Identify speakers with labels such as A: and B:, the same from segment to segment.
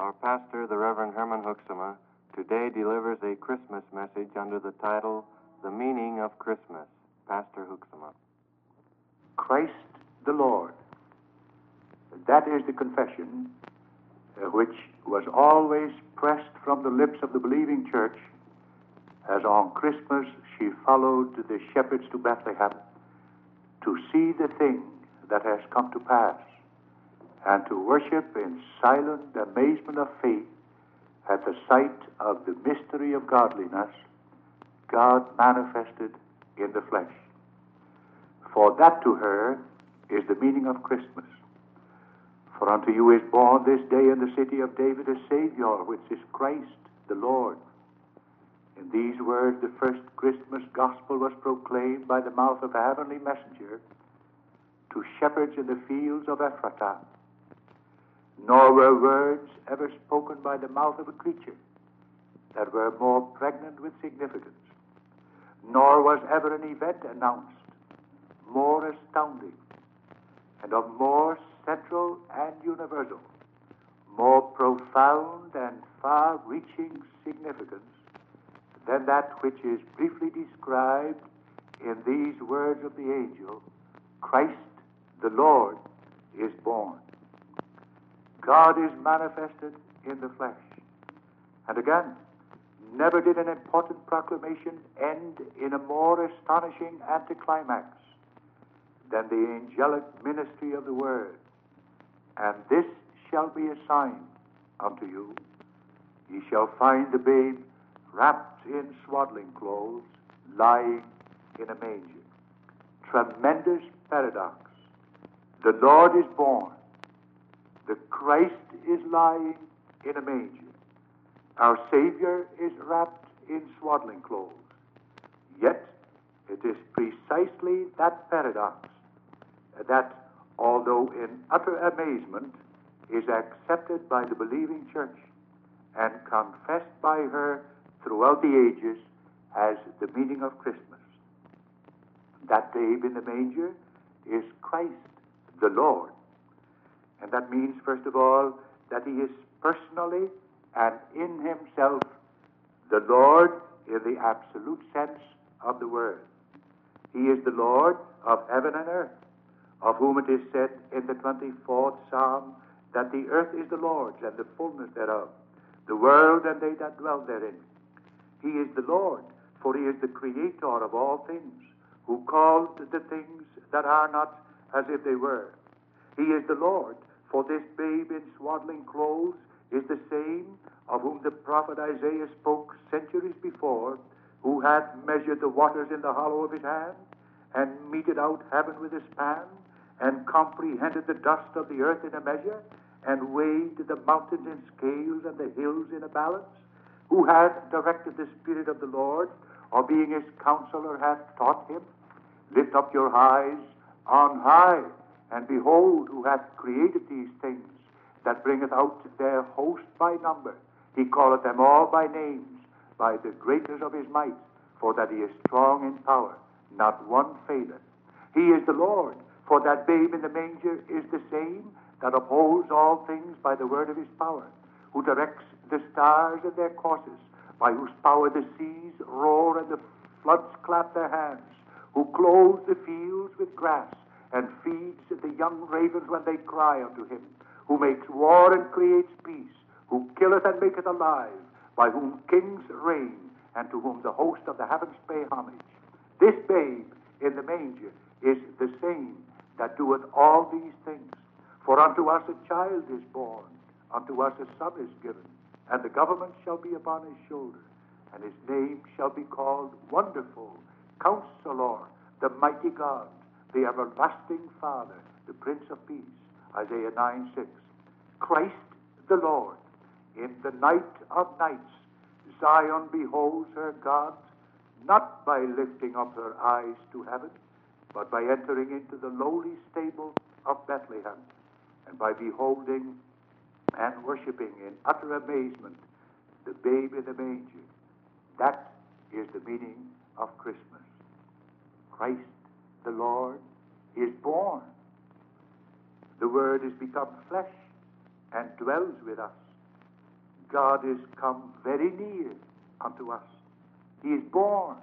A: Our pastor, the Reverend Herman Hoeksema, today delivers a Christmas message under the title, The Meaning of Christmas. Pastor Hoeksema.
B: Christ the Lord. That is the confession which was always pressed from the lips of the believing church as on Christmas she followed the shepherds to Bethlehem to see the thing that has come to pass and to worship in silent amazement of faith at the sight of the mystery of godliness, God manifested in the flesh. For that to her is the meaning of Christmas. For unto you is born this day in the city of David a Savior, which is Christ the Lord. In these words the first Christmas gospel was proclaimed by the mouth of a heavenly messenger to shepherds in the fields of Ephratah. Nor were words ever spoken by the mouth of a creature that were more pregnant with significance. Nor was ever an event announced more astounding and of more central and universal, more profound and far-reaching significance than that which is briefly described in these words of the angel, Christ the Lord is born. God is manifested in the flesh. And again, never did an important proclamation end in a more astonishing anticlimax than the angelic ministry of the Word. And this shall be a sign unto you. Ye shall find the babe wrapped in swaddling clothes, lying in a manger. Tremendous paradox. The Lord is born. The Christ is lying in a manger. Our Savior is wrapped in swaddling clothes. Yet, it is precisely that paradox that, although in utter amazement, is accepted by the believing church and confessed by her throughout the ages as the meaning of Christmas. That babe in the manger is Christ the Lord. And that means, first of all, that he is personally and in himself the Lord in the absolute sense of the word. He is the Lord of heaven and earth, of whom it is said in the 24th Psalm that the earth is the Lord's and the fullness thereof, the world and they that dwell therein. He is the Lord, for he is the creator of all things, who called the things that are not as if they were. He is the Lord, for this babe in swaddling clothes is the same of whom the prophet Isaiah spoke centuries before, who hath measured the waters in the hollow of his hand, and meted out heaven with his span, and comprehended the dust of the earth in a measure, and weighed the mountains in scales and the hills in a balance, who hath directed the Spirit of the Lord, or being his counselor hath taught him. Lift up your eyes on high, and behold, who hath created these things, that bringeth out their host by number. He calleth them all by names, by the greatness of his might, for that he is strong in power, not one faileth. He is the Lord, for that babe in the manger is the same that upholds all things by the word of his power, who directs the stars in their courses, by whose power the seas roar and the floods clap their hands, who clothes the fields with grass, and feeds the young ravens when they cry unto him, who makes war and creates peace, who killeth and maketh alive, by whom kings reign, and to whom the host of the heavens pay homage. This babe in the manger is the same that doeth all these things. For unto us a child is born, unto us a son is given, and the government shall be upon his shoulder, and his name shall be called Wonderful, Counselor, the Mighty God, the Everlasting Father, the Prince of Peace. Isaiah 9:6. Christ the Lord. In the night of nights, Zion beholds her God, not by lifting up her eyes to heaven, but by entering into the lowly stable of Bethlehem, and by beholding and worshiping in utter amazement the babe in the manger. That is the meaning of Christmas. Christ the Lord is born. The Word is become flesh and dwells with us. God is come very near unto us. He is born,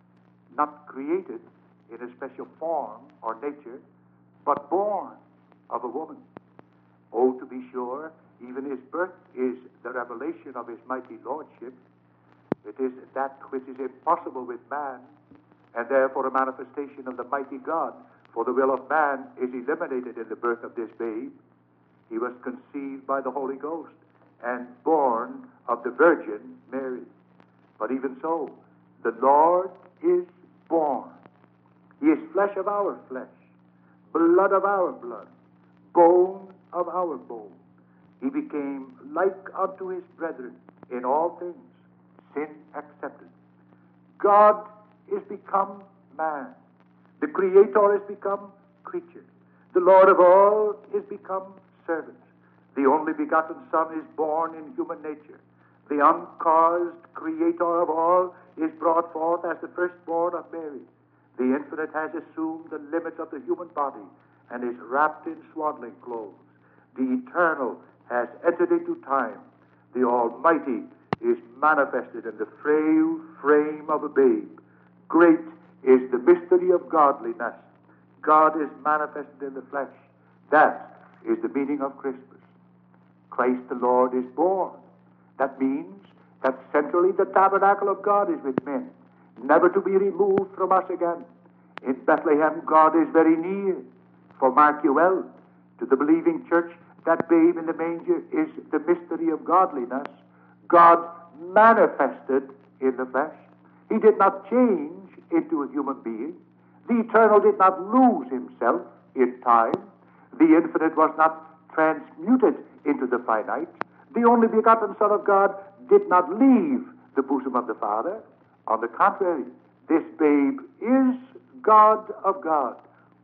B: not created in a special form or nature, but born of a woman. Oh, to be sure, even his birth is the revelation of his mighty lordship. It is that which is impossible with man, and therefore a manifestation of the mighty God. For the will of man is eliminated in the birth of this babe. He was conceived by the Holy Ghost and born of the Virgin Mary. But even so, the Lord is born. He is flesh of our flesh, blood of our blood, bone of our bone. He became like unto his brethren in all things, sin accepted. God is become man. The Creator is become creature. The Lord of all is become servant. The only begotten Son is born in human nature. The uncaused Creator of all is brought forth as the firstborn of Mary. The Infinite has assumed the limits of the human body and is wrapped in swaddling clothes. The Eternal has entered into time. The Almighty is manifested in the frail frame of a babe. Great is the mystery of godliness. God is manifested in the flesh. That is the meaning of Christmas. Christ the Lord is born. That means that centrally the tabernacle of God is with men, never to be removed from us again. In Bethlehem, God is very near. For mark you well, to the believing church, that babe in the manger is the mystery of godliness. God manifested in the flesh. He did not change into a human being. The Eternal did not lose himself in time. The Infinite was not transmuted into the finite. The only begotten Son of God did not leave the bosom of the Father. On the contrary, this babe is God of God,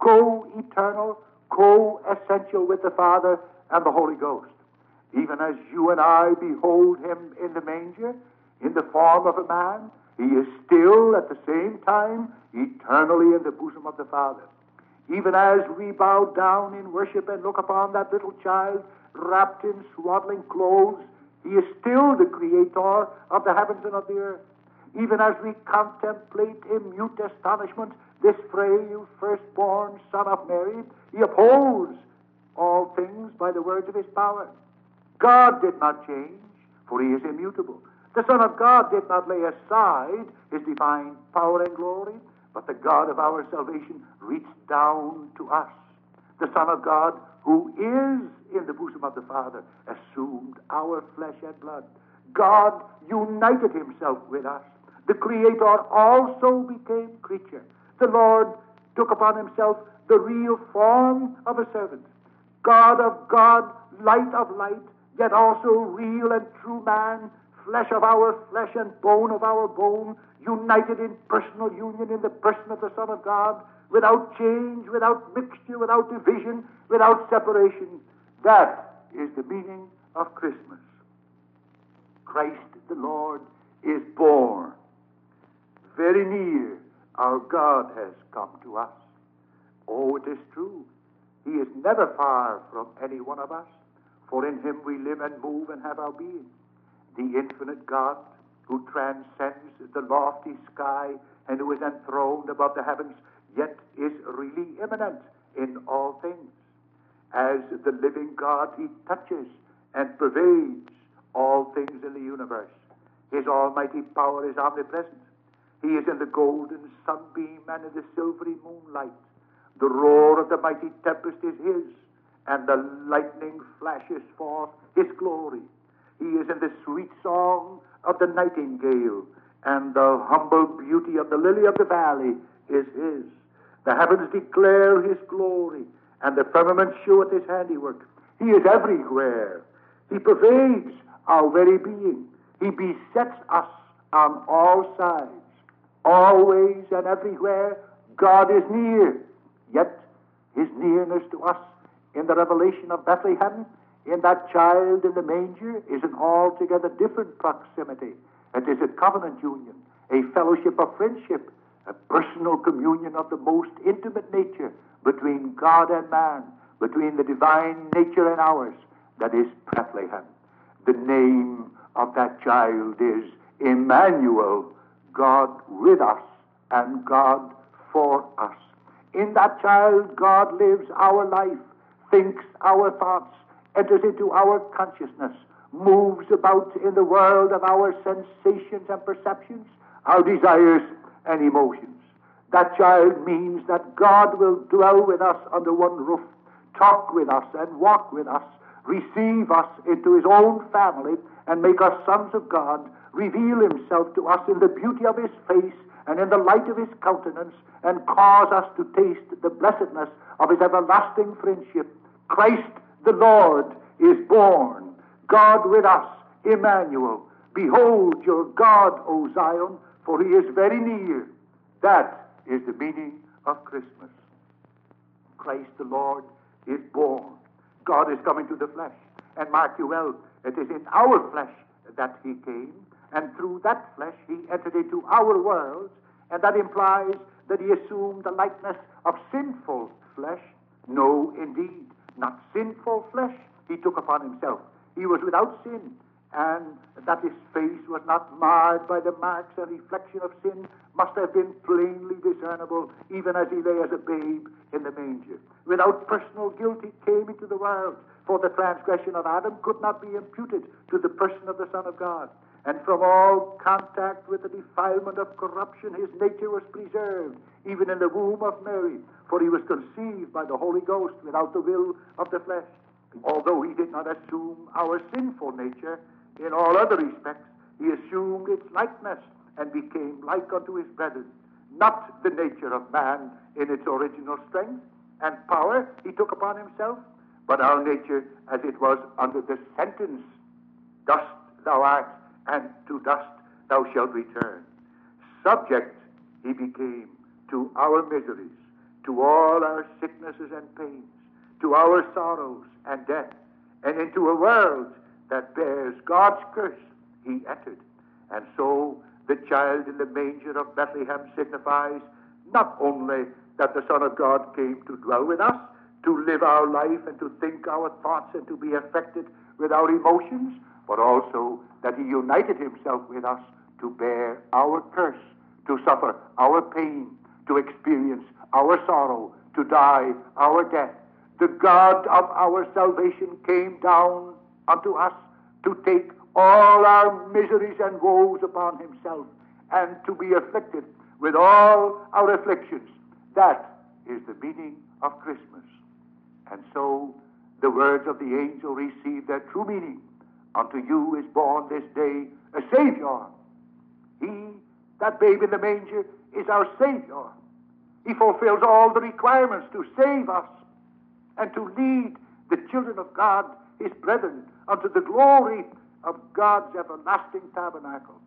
B: co-eternal, co-essential with the Father and the Holy Ghost. Even as you and I behold him in the manger, in the form of a man, he is still at the same time eternally in the bosom of the Father. Even as we bow down in worship and look upon that little child wrapped in swaddling clothes, he is still the Creator of the heavens and of the earth. Even as we contemplate in mute astonishment this frail firstborn Son of Mary, he upholds all things by the words of his power. God did not change, for he is immutable. The Son of God did not lay aside his divine power and glory, but the God of our salvation reached down to us. The Son of God, who is in the bosom of the Father, assumed our flesh and blood. God united himself with us. The Creator also became creature. The Lord took upon himself the real form of a servant. God of God, light of light, yet also real and true man, flesh of our flesh and bone of our bone, united in personal union in the person of the Son of God, without change, without mixture, without division, without separation. That is the meaning of Christmas. Christ the Lord is born. Very near our God has come to us. Oh, it is true. He is never far from any one of us, for in him we live and move and have our being. The infinite God, who transcends the lofty sky and who is enthroned above the heavens, yet is really immanent in all things. As the living God, he touches and pervades all things in the universe. His almighty power is omnipresent. He is in the golden sunbeam and in the silvery moonlight. The roar of the mighty tempest is his, and the lightning flashes forth his glory. He is in the sweet song of the nightingale, and the humble beauty of the lily of the valley is his. The heavens declare his glory, and the firmament sheweth his handiwork. He is everywhere. He pervades our very being. He besets us on all sides. Always and everywhere, God is near. Yet his nearness to us in the revelation of Bethlehem, in that child in the manger, is an altogether different proximity. It is a covenant union, a fellowship of friendship, a personal communion of the most intimate nature between God and man, between the divine nature and ours. That is Bethlehem. The name of that child is Emmanuel, God with us and God for us. In that child, God lives our life, thinks our thoughts, enters into our consciousness, moves about in the world of our sensations and perceptions, our desires and emotions. That child means that God will dwell with us under one roof, talk with us and walk with us, receive us into his own family and make us sons of God, reveal himself to us in the beauty of his face and in the light of his countenance, and cause us to taste the blessedness of his everlasting friendship. Christ the Lord is born, God with us, Emmanuel. Behold your God, O Zion, for he is very near. That is the meaning of Christmas. Christ the Lord is born. God is coming to the flesh. And mark you well, it is in our flesh that he came, and through that flesh he entered into our worlds, and that implies that he assumed the likeness of sinful flesh. No, indeed, not sinful flesh he took upon himself. He was without sin, and that his face was not marred by the marks and reflection of sin must have been plainly discernible, even as he lay as a babe in the manger. Without personal guilt he came into the world, for the transgression of Adam could not be imputed to the person of the Son of God. And from all contact with the defilement of corruption, his nature was preserved, even in the womb of Mary, for he was conceived by the Holy Ghost without the will of the flesh. Although he did not assume our sinful nature in all other respects, he assumed its likeness and became like unto his brethren. Not the nature of man in its original strength and power he took upon himself, but our nature as it was under the sentence, dust thou art, and to dust thou shalt return. Subject he became to our miseries, to all our sicknesses and pains, to our sorrows and death, and into a world that bears God's curse he entered. And so the child in the manger of Bethlehem signifies not only that the Son of God came to dwell with us, to live our life and to think our thoughts and to be affected with our emotions, but also that he united himself with us to bear our curse, to suffer our pain, to experience our sorrow, to die our death. The God of our salvation came down unto us to take all our miseries and woes upon himself and to be afflicted with all our afflictions. That is the meaning of Christmas. And so the words of the angel receive their true meaning. Unto you is born this day a Savior. He, that babe in the manger, is our Savior. He fulfills all the requirements to save us and to lead the children of God, his brethren, unto the glory of God's everlasting tabernacle.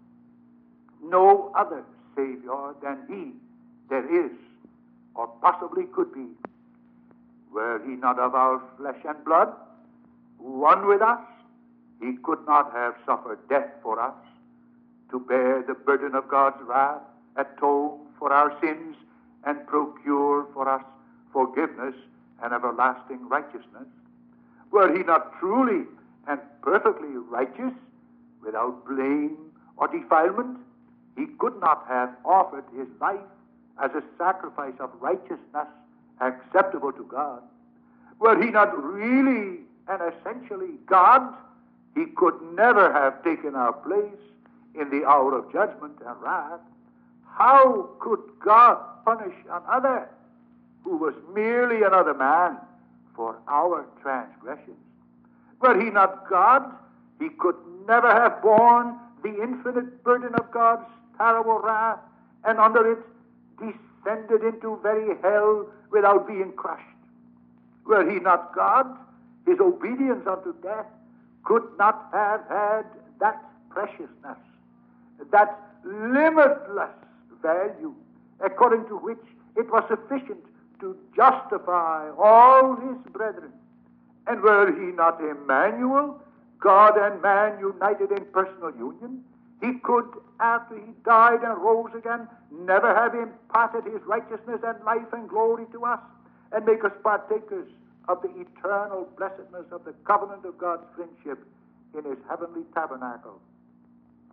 B: No other Savior than he there is, or possibly could be. Were he not of our flesh and blood, one with us, he could not have suffered death for us, to bear the burden of God's wrath, atone for our sins, and procure for us forgiveness and everlasting righteousness. Were he not truly and perfectly righteous, without blame or defilement, he could not have offered his life as a sacrifice of righteousness acceptable to God. Were he not really and essentially God, he could never have taken our place in the hour of judgment and wrath. How could God punish another who was merely another man for our transgressions? Were he not God, he could never have borne the infinite burden of God's terrible wrath, and under it descended into very hell without being crushed. Were he not God, his obedience unto death could not have had that preciousness, that limitless value, according to which it was sufficient to justify all his brethren. And were he not Emmanuel, God and man united in personal union, he could, after he died and rose again, never have imparted his righteousness and life and glory to us and make us partakers of the eternal blessedness of the covenant of God's friendship in his heavenly tabernacle.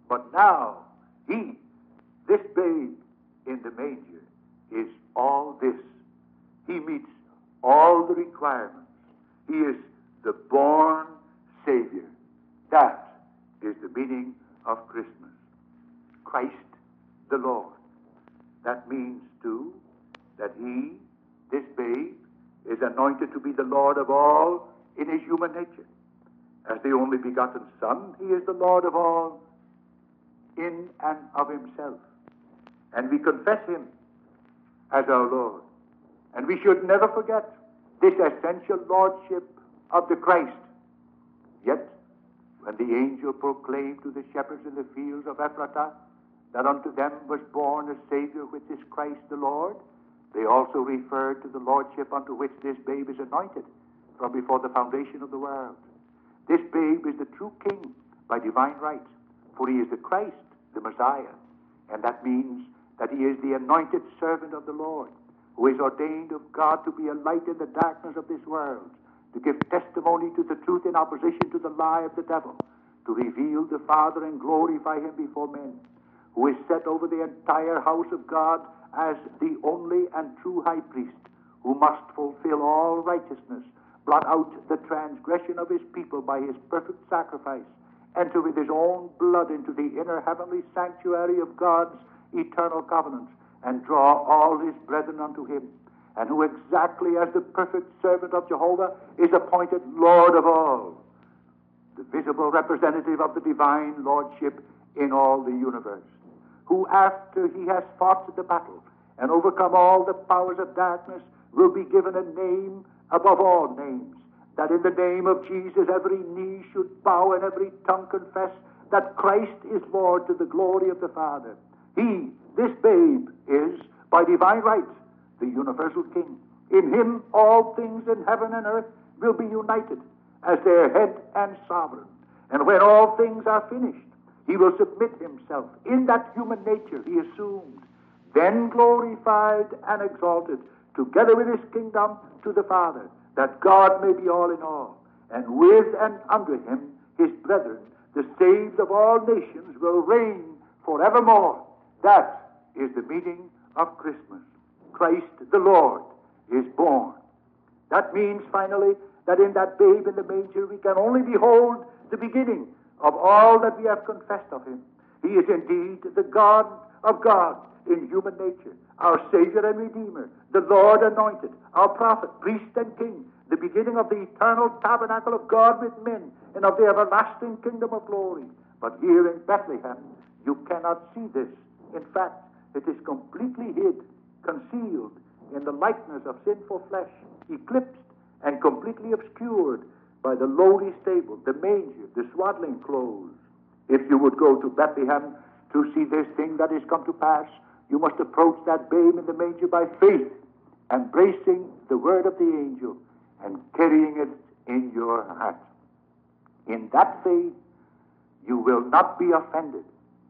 B: But now, he, this babe in the manger, is all this. He meets all the requirements. He is the born Savior. That is the meaning of Christmas. Christ the Lord. That means, too, that he, this babe, is anointed to be the Lord of all in his human nature. As the only begotten Son, he is the Lord of all in and of himself. And we confess him as our Lord. And we should never forget this essential lordship of the Christ. Yet, when the angel proclaimed to the shepherds in the fields of Ephratah that unto them was born a Savior, which is Christ the Lord, they also referred to the lordship unto which this babe is anointed from before the foundation of the world. This babe is the true king by divine right, for he is the Christ, the Messiah, and that means that he is the anointed servant of the Lord, who is ordained of God to be a light in the darkness of this world, to give testimony to the truth in opposition to the lie of the devil, to reveal the Father and glorify him before men, who is set over the entire house of God as the only and true high priest, who must fulfill all righteousness, blot out the transgression of his people by his perfect sacrifice, enter with his own blood into the inner heavenly sanctuary of God's eternal covenant, and draw all his brethren unto him, and who exactly as the perfect servant of Jehovah is appointed Lord of all, the visible representative of the divine lordship in all the universe, who after he has fought the battle and overcome all the powers of darkness will be given a name above all names, that in the name of Jesus every knee should bow and every tongue confess that Christ is Lord to the glory of the Father. He, this babe, is, by divine right, the universal King. In him all things in heaven and earth will be united as their head and sovereign. And when all things are finished, he will submit himself in that human nature he assumed, then glorified and exalted, together with his kingdom to the Father, that God may be all in all. And with and under him, his brethren, the saved of all nations, will reign forevermore. That is the meaning of Christmas. Christ the Lord is born. That means, finally, that in that babe in the manger we can only behold the beginning of all that we have confessed of him. He is indeed the God of God in human nature, our Savior and Redeemer, the Lord anointed, our prophet, priest, and king, the beginning of the eternal tabernacle of God with men and of the everlasting kingdom of glory. But here in Bethlehem, you cannot see this. In fact, it is completely hid, concealed in the likeness of sinful flesh, eclipsed and completely obscured by the lowly stable, the manger, the swaddling clothes. If you would go to Bethlehem to see this thing that is come to pass, you must approach that babe in the manger by faith, embracing the word of the angel and carrying it in your heart. In that faith, you will not be offended,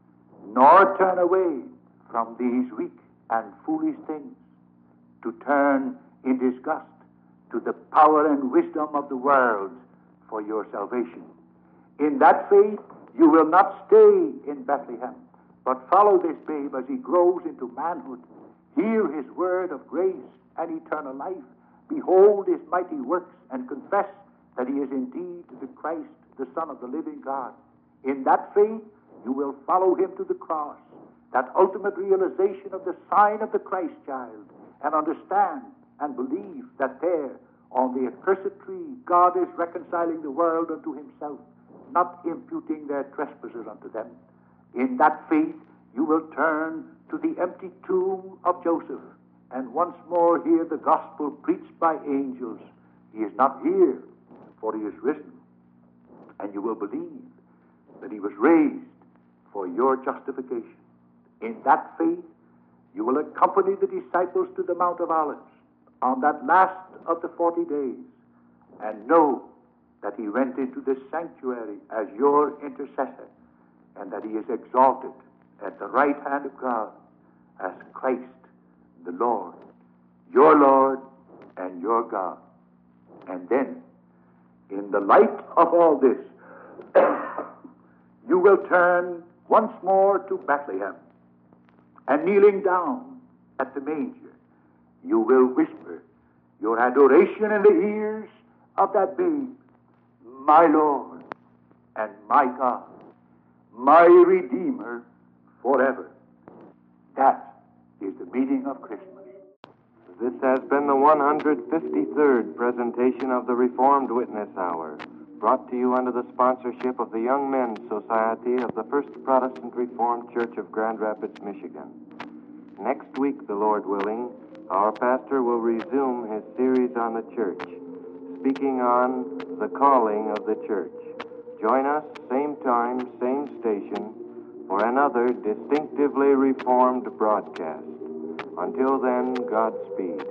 B: nor turn away from these weak and foolish things, to turn in disgust to the power and wisdom of the world for your salvation. In that faith, you will not stay in Bethlehem, but follow this babe as he grows into manhood. Hear his word of grace and eternal life. Behold his mighty works and confess that he is indeed the Christ, the Son of the living God. In that faith, you will follow him to the cross, that ultimate realization of the sign of the Christ child, and understand and believe that there, on the accursed tree, God is reconciling the world unto himself, not imputing their trespasses unto them. In that faith, you will turn to the empty tomb of Joseph, and once more hear the gospel preached by angels. He is not here, for he is risen. And you will believe that he was raised for your justification. In that faith, you will accompany the disciples to the Mount of Olives on that last of the 40 days, and know that he went into the sanctuary as your intercessor, and that he is exalted at the right hand of God as Christ the Lord, your Lord and your God. And then, in the light of all this, you will turn once more to Bethlehem, and kneeling down at the manger, you will whisper your adoration in the ears of that babe, my Lord and my God, my Redeemer forever. That is the meaning of Christmas.
A: This has been the 153rd presentation of the Reformed Witness Hour, brought to you under the sponsorship of the Young Men's Society of the First Protestant Reformed Church of Grand Rapids, Michigan. Next week, the Lord willing, our pastor will resume his series on the church, speaking on the calling of the church. Join us, same time, same station, for another distinctively Reformed broadcast. Until then, Godspeed.